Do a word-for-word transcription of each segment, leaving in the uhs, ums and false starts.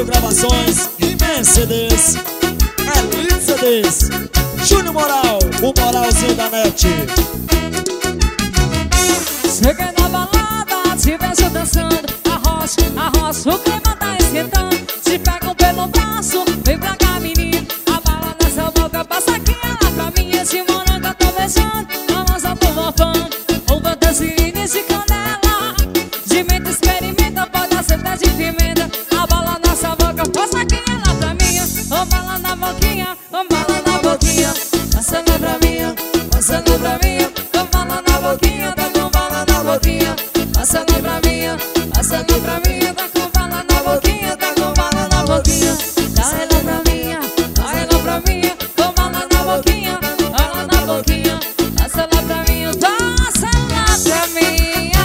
Estúdio Gravações e Mercedes, Elite C Ds, Júnior Moral, o moralzinho da net. Cheguei na balada, te vejo dançando, arrocha, arrocha, o clima tá esquentando. Te pego pelo braço, vem pra cá menina, a bala nessa boca, passa aqui ela pra mim. Esse morango eu tô beijando, balança tô mofando, uva tangerines de canela, de menta experimenta, pode acertar de pimenta. A bala nessa boca, passa aqui ela pra mim. Ô bala na boquinha, ô bala na boquinha, passando pra mim, passando pra mim. Ô bala na boquinha, tá com bala na boquinha, passando pra mim, passando pra mim. Tá com bala na boquinha, tá com bala na boquinha, dá ela pra mim, dá ela pra mim. Com bala na boquinha, bala na boquinha, passa ela pra mim, passa ela pra mim.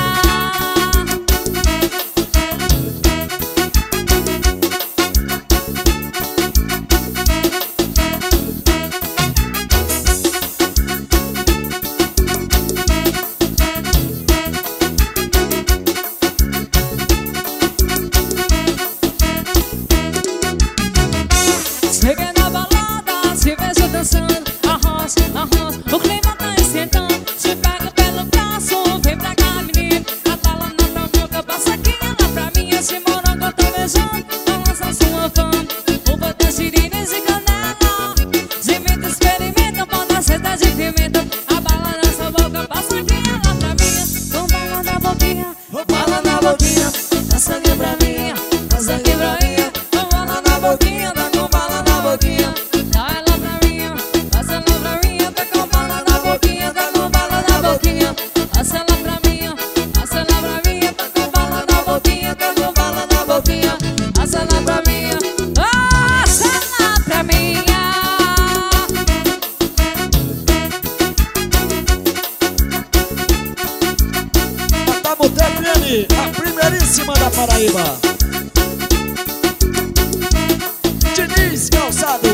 Cheguei na balada, te vejo dançando, arrocha, arrocha, o clima tá esquentando. Te pego pelo braço, vem pra cá menina, a bala na tua boca, passa aqui ela pra mim. Esse morango eu tô beijando, balança sua fama, uva tangerines de canela, de menta experimenta, pode acertar de pimenta. A bala nessa boca, passa aqui ela pra mim. Com bala na boquinha, bala na boquinha, passa aqui pra mim, passa aqui pra mim. Com bala na boquinha, tá com bala na boquinha, dá ela pra mim, passa ela pra mim. Tá com bala na boquinha, tá com bala na boquinha, passa ela pra mim, passa ela pra mim. Tá com bala na boquinha, tá com bala na boquinha, passa ela pra mim, passa ela pra mim. Matamute F M, a primeiríssima da Paraíba. Diniz Calçados.